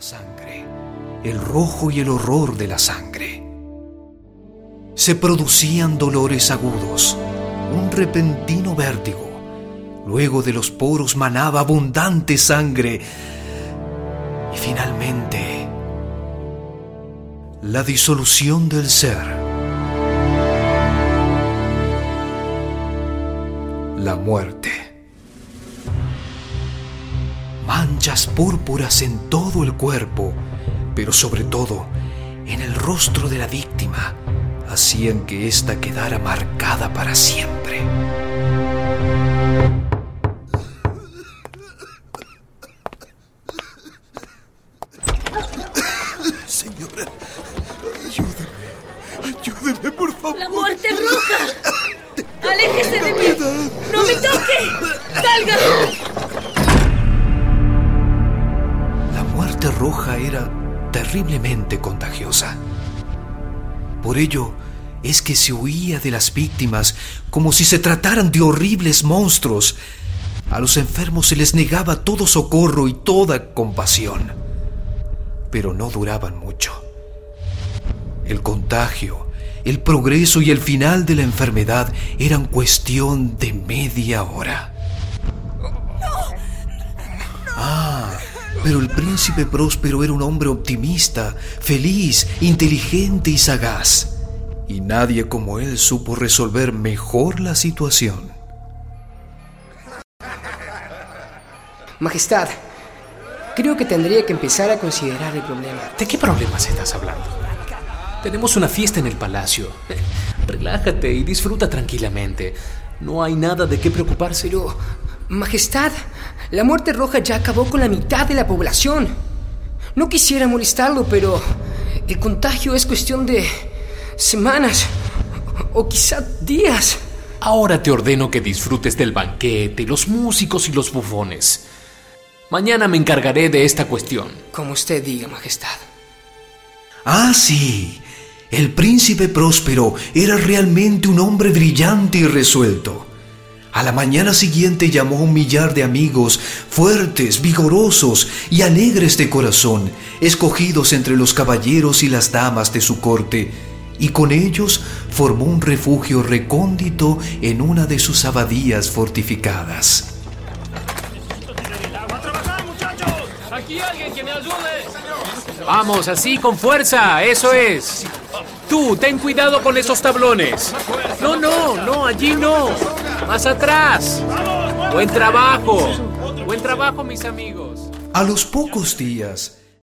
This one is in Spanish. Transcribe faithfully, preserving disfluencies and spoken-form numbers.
Sangre, el rojo y el horror de la sangre. Se producían dolores agudos, un repentino vértigo. Luego de los poros manaba abundante sangre. Y finalmente, la disolución del ser. La muerte. Manchas púrpuras en todo el cuerpo, pero sobre todo en el rostro de la víctima, hacían que ésta quedara marcada para siempre. Señora, ayúdeme, ayúdeme, por favor. ¡La muerte roja! ¡Aléjese de mí! ¡No me toque! ¡Salga! La muerte roja era terriblemente contagiosa. Por ello es que se huía de las víctimas como si se trataran de horribles monstruos. A los enfermos se les negaba todo socorro y toda compasión. Pero no duraban mucho. El contagio, el progreso y el final de la enfermedad eran cuestión de media hora. Ah, pero el príncipe Próspero era un hombre optimista, feliz, inteligente y sagaz. Y nadie como él supo resolver mejor la situación. Majestad, creo que tendría que empezar a considerar el problema. ¿De qué problemas estás hablando? Tenemos una fiesta en el palacio. Relájate y disfruta tranquilamente. No hay nada de qué preocuparse. Pero, Majestad, la muerte roja ya acabó con la mitad de la población. No quisiera molestarlo, pero el contagio es cuestión de semanas o quizá días. Ahora te ordeno que disfrutes del banquete, los músicos y los bufones. Mañana me encargaré de esta cuestión. Como usted diga, Majestad. Ah, sí. El príncipe Próspero era realmente un hombre brillante y resuelto. A la mañana siguiente llamó a un millar de amigos fuertes, vigorosos y alegres de corazón, escogidos entre los caballeros y las damas de su corte, y con ellos formó un refugio recóndito en una de sus abadías fortificadas. ¡Aquí alguien que me ayude! Vamos, así, con fuerza, eso es. Tú, ten cuidado con esos tablones. No, no, no, allí no. Más atrás. Buen trabajo. Buen trabajo, mis amigos. A los pocos días,